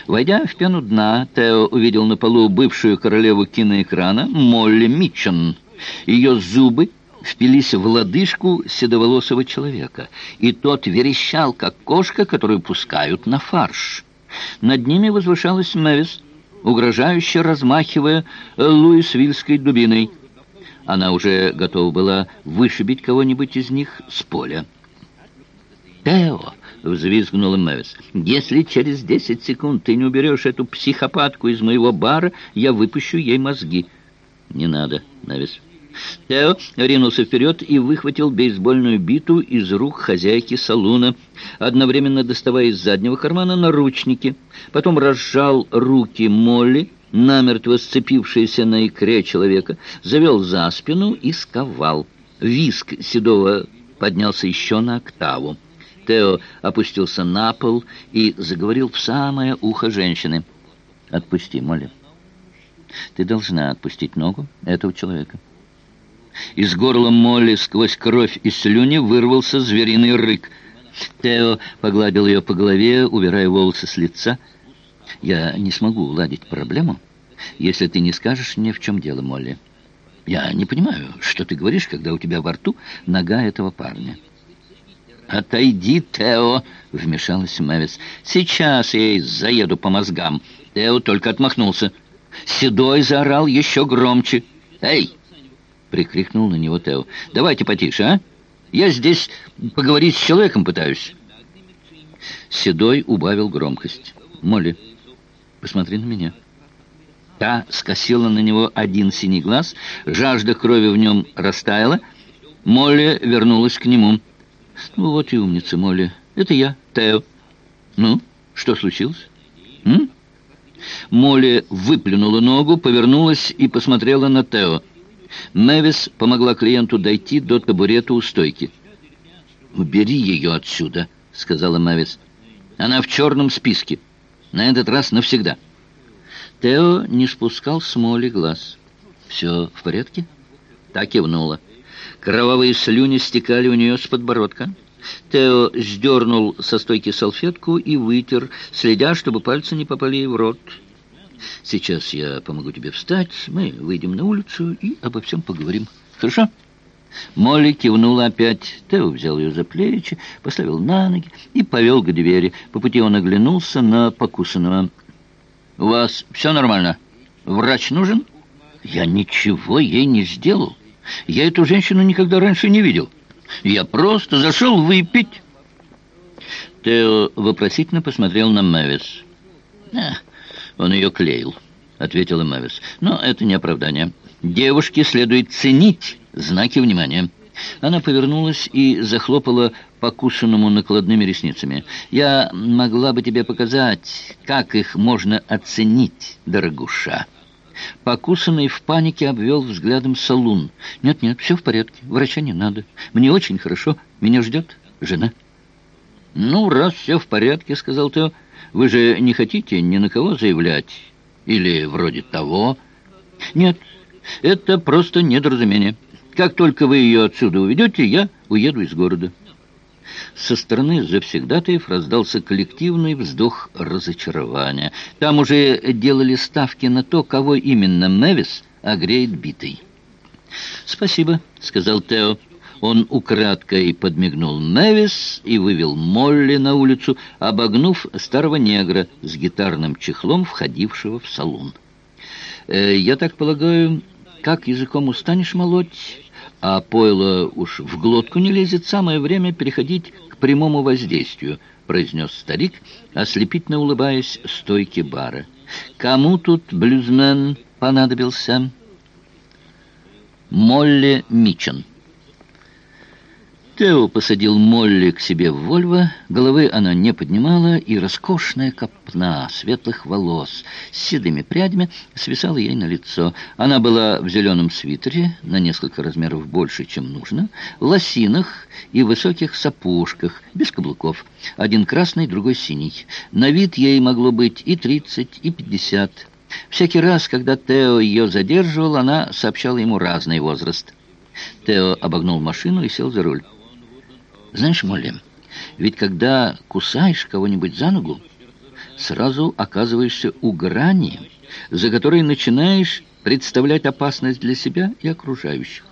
Войдя в пену дна, Тео увидел на полу бывшую королеву киноэкрана Молли Митчен. Ее зубы впились в лодыжку седоволосого человека, и тот верещал, как кошка, которую пускают на фарш. Над ними возвышалась Мэвис, угрожающе размахивая луисвильской дубиной. Она уже готова была вышибить кого-нибудь из них с поля. «Тео!» — взвизгнула Мэвис. «Если через 10 секунд ты не уберешь эту психопатку из моего бара, я выпущу ей мозги». «Не надо, Мэвис». Тео ринулся вперед и выхватил бейсбольную биту из рук хозяйки салуна, одновременно доставая из заднего кармана наручники. Потом разжал руки Молли, намертво сцепившиеся на икре человека, завел за спину и сковал. Визг Седова поднялся еще на октаву. Тео опустился на пол и заговорил в самое ухо женщины. «Отпусти, Молли. Ты должна отпустить ногу этого человека». Из горла Молли сквозь кровь и слюни вырвался звериный рык. Тео погладил ее по голове, убирая волосы с лица. «Я не смогу уладить проблему, если ты не скажешь мне, в чем дело, Молли. Я не понимаю, что ты говоришь, когда у тебя во рту нога этого парня». «Отойди, Тео!» — вмешалась Мэвис. «Сейчас я ей заеду по мозгам». Тео только отмахнулся. Седой заорал еще громче. «Эй!» — прикрикнул на него Тео. «Давайте потише, а? Я здесь поговорить с человеком пытаюсь». Седой убавил громкость. «Молли, посмотри на меня». Та скосила на него один синий глаз, жажда крови в нем растаяла. Молли вернулась к нему. «Ну вот и умница, Молли. Это я, Тео. Ну, что случилось?» Молли выплюнула ногу, повернулась и посмотрела на Тео. Мэвис помогла клиенту дойти до табурета у стойки. «Убери ее отсюда», — сказала Мэвис. «Она в черном списке. На этот раз навсегда». Тео не спускал с Молли глаз. «Все в порядке?» Та кивнула. Кровавые слюни стекали у нее с подбородка. Тео сдернул со стойки салфетку и вытер, следя, чтобы пальцы не попали ей в рот. «Сейчас я помогу тебе встать, мы выйдем на улицу и обо всем поговорим. Хорошо?» Молли кивнула опять. Тео взял ее за плечи, поставил на ноги и повел к двери. По пути он оглянулся на покусанного. «У вас все нормально? Врач нужен?» «Я ничего ей не сделал. Я эту женщину никогда раньше не видел. Я просто зашел выпить». Тео вопросительно посмотрел на Мэвис. «Он ее клеил», — ответила Мэвис. «Но это не оправдание. Девушке следует ценить знаки внимания». Она повернулась и захлопала покусанному накладными ресницами. «Я могла бы тебе показать, как их можно оценить, дорогуша». Покусанный в панике обвел взглядом салун. «Нет, все в порядке, врача не надо. Мне очень хорошо, меня ждет жена». «Ну, раз все в порядке, — сказал Тео, — вы же не хотите ни на кого заявлять? Или вроде того?» «Нет, это просто недоразумение. Как только вы ее отсюда уведете, я уеду из города». Со стороны завсегдатаев раздался коллективный вздох разочарования. Там уже делали ставки на то, кого именно Мэвис огреет битой. «Спасибо», — сказал Тео. Он украдкой подмигнул Мэвис и вывел Молли на улицу, обогнув старого негра с гитарным чехлом, входившего в салон. «Я так полагаю, как языком устанешь молоть, а пойло уж в глотку не лезет, самое время переходить к прямому воздействию», — произнес старик, ослепительно улыбаясь стойке бара. «Кому тут блюзмен понадобился?» Молли Митчен. Тео посадил Молли к себе в «Вольво». Головы она не поднимала, и роскошная копна светлых волос с седыми прядями свисала ей на лицо. Она была в зеленом свитере, на несколько размеров больше, чем нужно, лосинах и высоких сапожках, без каблуков. Один красный, другой синий. На вид ей могло быть и 30, и 50. Всякий раз, когда Тео ее задерживал, она сообщала ему разный возраст. Тео обогнул машину и сел за руль. «Знаешь, Молли, ведь когда кусаешь кого-нибудь за ногу, сразу оказываешься у грани, за которой начинаешь представлять опасность для себя и окружающих.